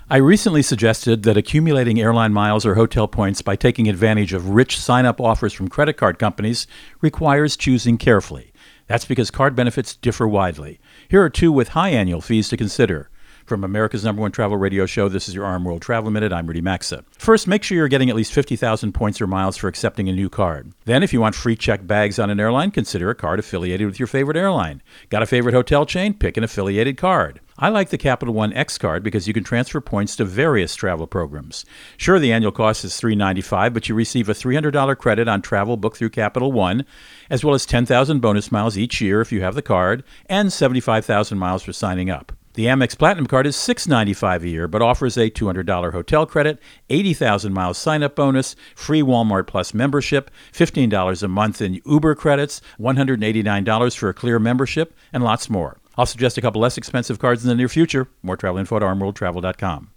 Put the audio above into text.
I recently suggested that accumulating airline miles or hotel points by taking advantage of rich sign-up offers from credit card companies requires choosing carefully. That's because card benefits differ widely. Here are two with high annual fees to consider. From America's #1 travel radio show, this is your Arm World Travel Minute. I'm Rudy Maxa. First, make sure you're getting at least 50,000 points or miles for accepting a new card. Then, if you want free checked bags on an airline, consider a card affiliated with your favorite airline. Got a favorite hotel chain? Pick an affiliated card. I like the Capital One X card because you can transfer points to various travel programs. Sure, the annual cost is $395, but you receive a $300 credit on travel booked through Capital One, as well as 10,000 bonus miles each year if you have the card, and 75,000 miles for signing up. The Amex Platinum Card is $695 a year, but offers a $200 hotel credit, 80,000 miles sign-up bonus, free Walmart Plus membership, $15 a month in Uber credits, $189 for a clear membership, and lots more. I'll suggest a couple less expensive cards in the near future. More travel info at armworldtravel.com.